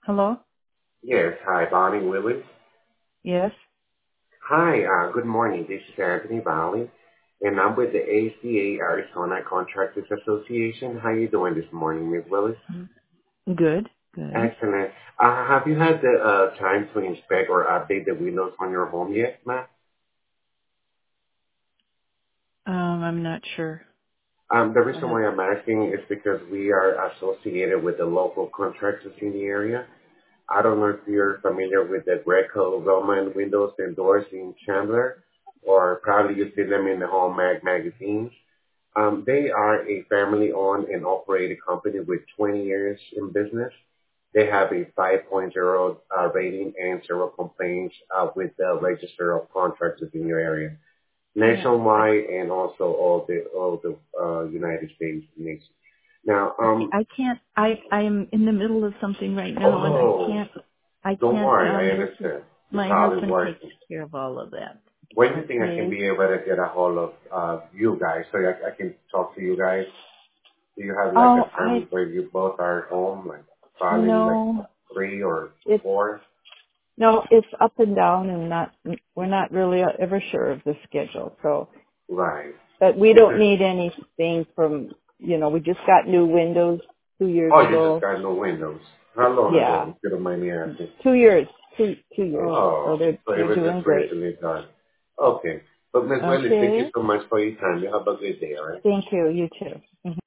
Hello? Yes. Hi, Bonnie Willis. Yes. Hi, good morning. This is Anthony Valley, and I'm with the ACA Arizona Contractors Association. How you doing this morning, Ms. Willis? Mm. Good. Good. Excellent. Have you had the time to inspect or update the windows on your home yet, ma'am? I'm not sure. The I reason have. why I'm asking is because we are associated with the local contractors in the area. I don't know if you're familiar with the Greco Roman windows and doors in Chandler, or probably you see them in the Home magazines. They are a family-owned and operated company with 20 years in business. They have a 5.0 rating and zero complaints with the Register of Contractors in your area, Yeah. nationwide, and also all the United States nation. Now, I can't. I'm in the middle of something right now, and I oh, can't. I don't can't worry, I listen. understand. You're My probably husband takes working. care of all of that. When do you think I can Okay. be able to get a hold of you guys so I can talk to you guys? Do you have like Oh, a I time where you both are home, like probably like no. 3 or It's 4? no. It's up and down, and not. We're not really ever sure of the schedule. So, Right. but we don't Okay. need anything from. We just got new windows 2 years Oh, you just ago. got no windows. How long Yeah. ago? If you don't mind me asking. 2 years. Two years. So Oh, so it they're was doing just great. recently done. Okay. But Miss Willis, thank you Okay. so much for your time. You have a good day, all right? Thank you. You too.